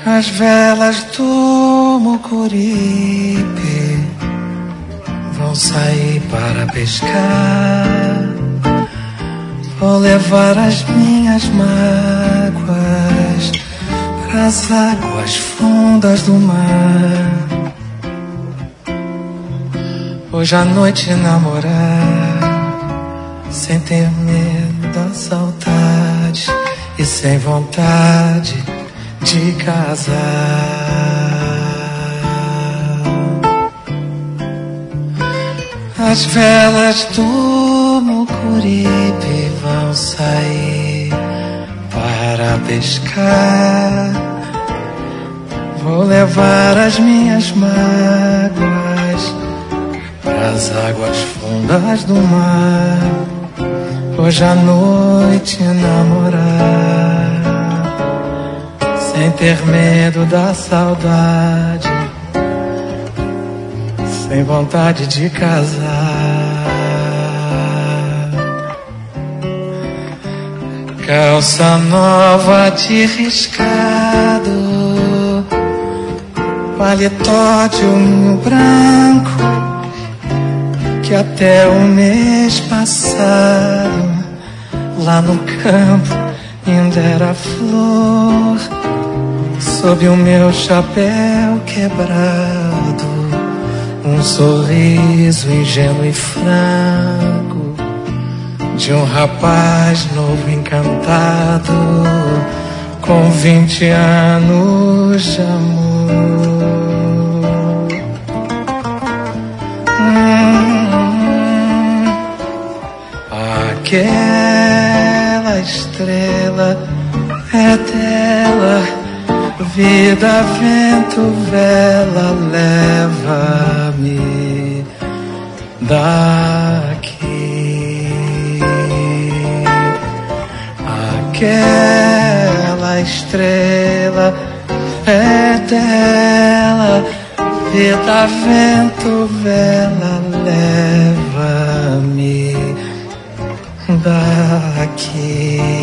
As velas do Mucuripe vão sair para pescar. Vou levar as minhas mágoas pras águas fundas do mar. Hoje à noite namorar, sem ter medo da saudade e sem vontade de casar. As velas do Mucuripe vão sair para pescar. Vou levar as minhas mágoas pras águas fundas do mar. Hoje à noite namorar, sem ter medo da saudade, sem vontade de casar. Calça nova de riscado, paletó de unho branco, que até o mês passado lá no campo ainda era flor. Sob o meu chapéu quebrado, um sorriso ingênuo e franco de um rapaz novo encantado, com 20 anos de amor. Aquela estrela é dela, vida, vento, vela, leva-me daqui. Aquela estrela é dela, vida, vento, vela, leva-me daqui.